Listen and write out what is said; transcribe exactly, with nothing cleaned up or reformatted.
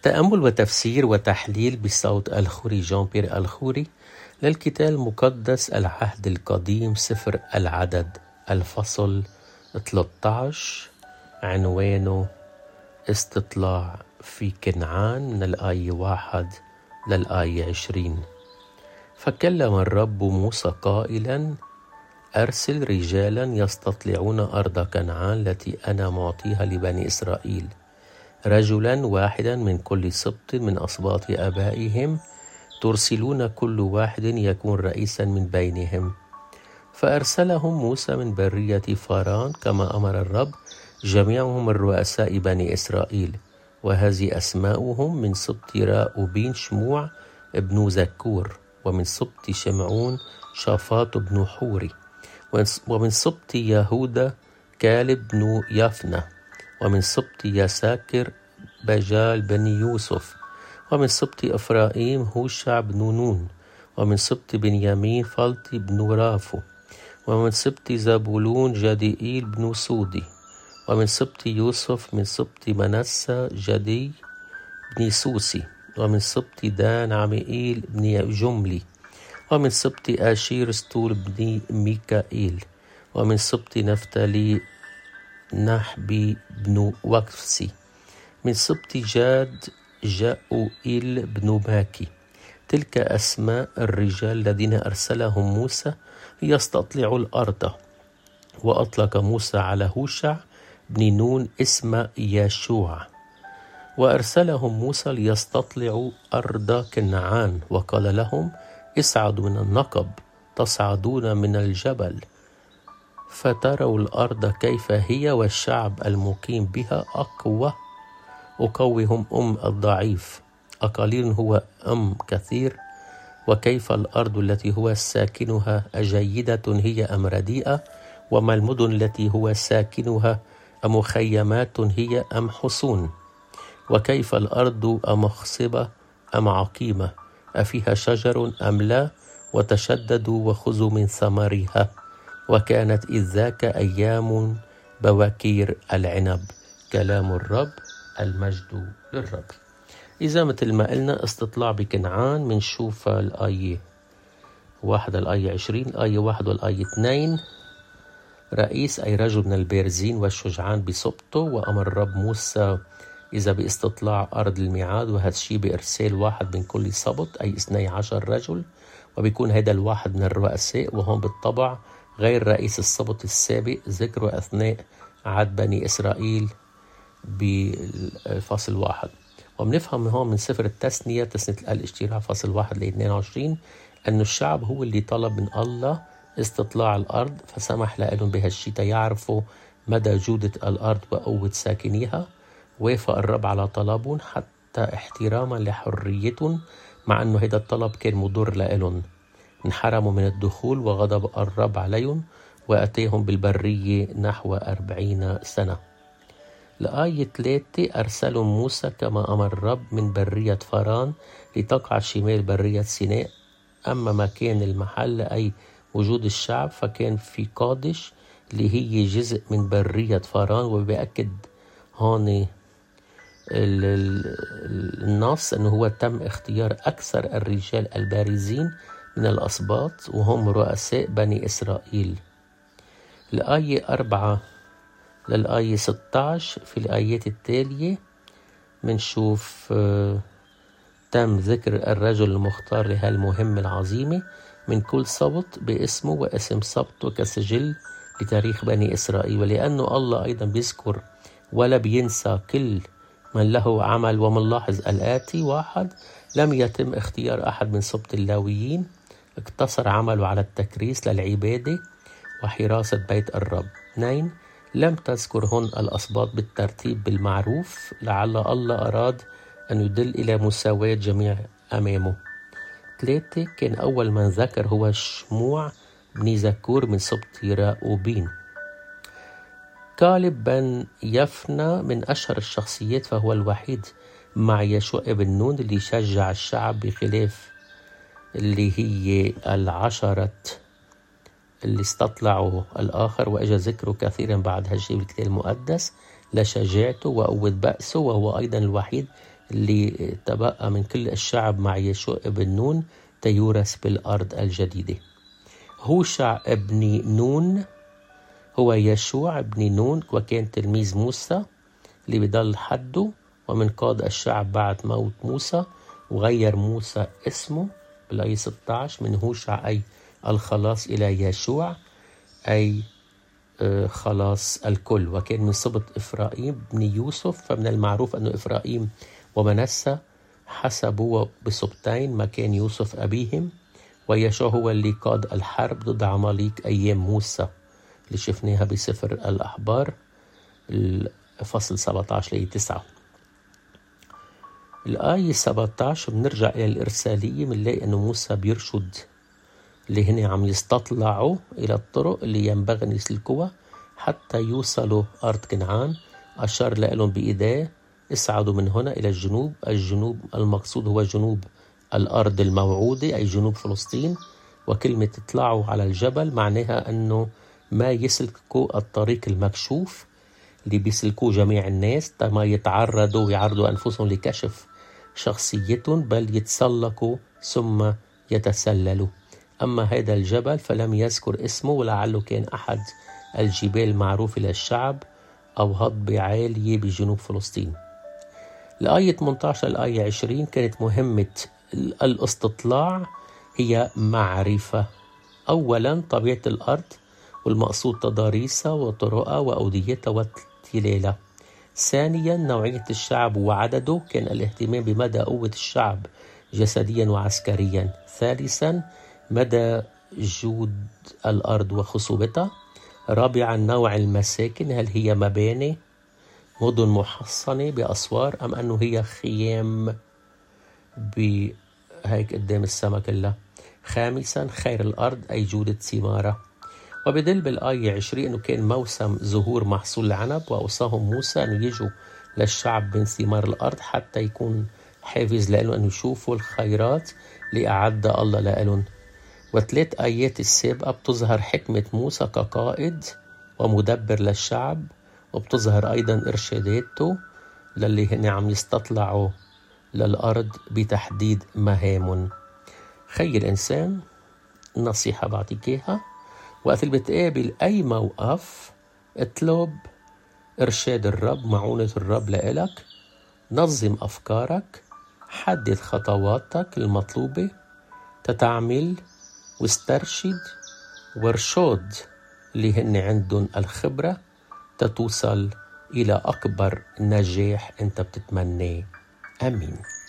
تأمل وتفسير وتحليل بصوت الخوري جان بيير الخوري للكتاب المقدس العهد القديم سفر العدد الفصل ثلاثة عشر، عنوانه استطلاع في كنعان من الآية واحد للآية عشرين. فكلم الرب موسى قائلا: أرسل رجالا يستطلعون أرض كنعان التي أنا معطيها لبني إسرائيل، رجلا واحدا من كل سبط من أسباط آبائهم، ترسلون كل واحد يكون رئيسا من بينهم. فأرسلهم موسى من برية فاران كما أمر الرب، جميعهم الرؤساء بني إسرائيل. وهذه أسماؤهم: من سبط راؤوبين شموع ابن زكور، ومن سبط شمعون شافاط بن حوري، ومن سبط يهوذا كالب بن يفنة، ومن سبط يساكر بجال بن يوسف، ومن سبط إفرايم هوشع بن نون، ومن سبط بنيامين فلطي بن رافو، ومن سبط زبولون جديئيل بن سودي، ومن سبط يوسف من سبط منسى جدي بن سوسي، ومن سبط دان عمئيل بن جملي، ومن سبط آشير ستول بن ميكائيل، ومن سبط نفتالي نحبي بن وكسي، من سبط جاد جاؤيل بن ماكي. تلك أسماء الرجال الذين أرسلهم موسى ليستطلعوا الأرض. وأطلق موسى على هوشع بن نون اسم يشوع، وأرسلهم موسى ليستطلعوا أرض كنعان، وقال لهم: اصعدوا من النقب، تصعدون من الجبل، فتروا الأرض كيف هي، والشعب المقيم بها أقوى. أقوهم أم الضعيف، أقليل هو أم كثير. وكيف الأرض التي هو ساكنها أجيدة هي أم رديئة، وما المدن التي هو ساكنها أمخيمات هي أم حصون. وكيف الأرض أمخصبة أم عقيمة، أفيها شجر أم لا، وتشددوا وخذوا من ثمرها. وكانت إذ ذاك أيام بواكير العنب. كلام الرب، المجد للرب. إذا مثل ما قلنا استطلاع بكنعان، منشوف الآية واحد الآية عشرين، الآية واحد والآية اثنين. رئيس أي رجل من البارزين والشجعان بسبطه. وأمر الرب موسى إذا باستطلاع أرض الميعاد، وهذا الشيء بإرسال واحد من كل سبط أي اثني عشر رجل، وبيكون هذا الواحد من الرؤساء، وهم بالطبع غير رئيس السبط السابق ذكره أثناء عهد بني إسرائيل بفصل واحد. وبنفهم هون من سفر التثنية تثنية الاشتراع فصل واحد ل اثنين وعشرين أن الشعب هو اللي طلب من الله استطلاع الأرض، فسمح لهم بهالشيء يعرفوا مدى جودة الأرض وقوة ساكنيها. وافق الرب على طلبهم حتى احتراما لحريتهم، مع أنه هذا الطلب كان مضر لهم. انحرموا من الدخول وغضب الرب عليهم، وأتيهم بالبرية نحو أربعين سنة. الآية ثلاثة: أرسلهم موسى كما أمر الرب من برية فاران لتقع شمال برية سيناء. أما مكان المحل أي وجود الشعب فكان في قادش اللي هي جزء من برية فاران. وبأكد هون النص أنه هو تم اختيار أكثر الرجال البارزين من الأسباط، وهم رؤساء بني إسرائيل. الآية أربعة للآية ستة عشر في الآيات التالية منشوف آه تم ذكر الرجل المختار لهالمهمة العظيمة من كل سبط باسمه واسم سبطه كسجل لتاريخ بني إسرائيل. ولأنه الله أيضا بيذكر ولا بينسى كل من له عمل، ومنلاحظ الآتي: واحد، لم يتم اختيار أحد من سبط اللاويين، اقتصر عمله على التكريس للعبادة وحراسة بيت الرب. اثنين، لم تذكرهن الأسباط بالترتيب بالمعروف، لعل الله أراد أن يدل إلى مساواة جميع أمامه. ثلاثة، كان أول من ذكر هو شموع بن زكور من سبط راؤوبين. كالب بن يفنى من أشهر الشخصيات، فهو الوحيد مع يشوع بن نون اللي شجع الشعب، بخلاف اللي هي العشرة اللي استطلعوا الآخر. وأجا ذكره كثيرا بعد هالشيء بالكتاب المقدس لشجاعته وقوة بأسه، وهو أيضا الوحيد اللي تبقى من كل الشعب مع يشوع ابن نون تيورث بالأرض الجديدة. هوشع ابن نون هو يشوع ابن نون، وكان تلميذ موسى اللي بضل حده، ومن قاد الشعب بعد موت موسى، وغير موسى اسمه بالآية ستة عشر من هوشع أي الخلاص إلى يشوع أي خلاص الكل. وكان من سبط إفرايم بن يوسف، فمن المعروف أن إفرايم ومنسى حسبوا بسبطين مكان يوسف أبيهم. ويشوع هو اللي قاد الحرب ضد عماليق أيام موسى اللي شفناها بسفر الأحبار الفصل سبعة عشر لآية تسعة. الآية سبعة عشر بنرجع إلى الإرسالية، بنلاقي أنه موسى بيرشد اللي هن عم يستطلعوا إلى الطرق اللي ينبغي أن يسلكوها حتى يوصلوا أرض كنعان. أشار لهم بإيديه اصعدوا من هنا إلى الجنوب. الجنوب المقصود هو جنوب الأرض الموعودة أي جنوب فلسطين. وكلمة اطلعوا على الجبل معناها أنه ما يسلكوا الطريق المكشوف اللي بيسلكوه جميع الناس، ما يتعرضوا ويعرضوا أنفسهم لكشف شخصيتهم، بل يتسلقوا ثم يتسللوا. أما هذا الجبل فلم يذكر اسمه، ولعله كان أحد الجبال المعروفة للشعب أو هضبة عالية بجنوب فلسطين. الآية ثمانية عشر الآية عشرين كانت مهمة الاستطلاع هي معرفة. أولا طبيعة الأرض، والمقصود تضاريسها وطرقها وأوديتها وتلالها. ثانيا نوعية الشعب وعدده، كان الاهتمام بمدى قوة الشعب جسديا وعسكريا. ثالثا مدى جود الأرض وخصوبتها. رابعا نوع المساكن، هل هي مباني مدن محصنة بأسوار أم أنه هي خيام بهيك قدام السما كلها. خامسا خير الأرض أي جودة ثمارة. وبدل بالآية عشرين أنه كان موسم ظهور محصول العنب، وأوصاهم موسى أنه يجوا للشعب من ثمار الأرض حتى يكون حافز لهم أن يشوفوا الخيرات اللي أعد الله لهم. وثلاث آيات السابقة بتظهر حكمة موسى كقائد ومدبر للشعب، وبتظهر أيضا إرشاداته للي هن عم يستطلعوا للأرض بتحديد مهام. خي الإنسان، نصيحة بعطيك إياها، وقت اللي بتقابل أي موقف اطلب إرشاد الرب، معونة الرب لإلك. نظم أفكارك، حدد خطواتك المطلوبة تتعمل، واسترشد وارشد اللي هن عندهم الخبرة تتوصل إلى أكبر نجاح أنت بتتمناه. آمين.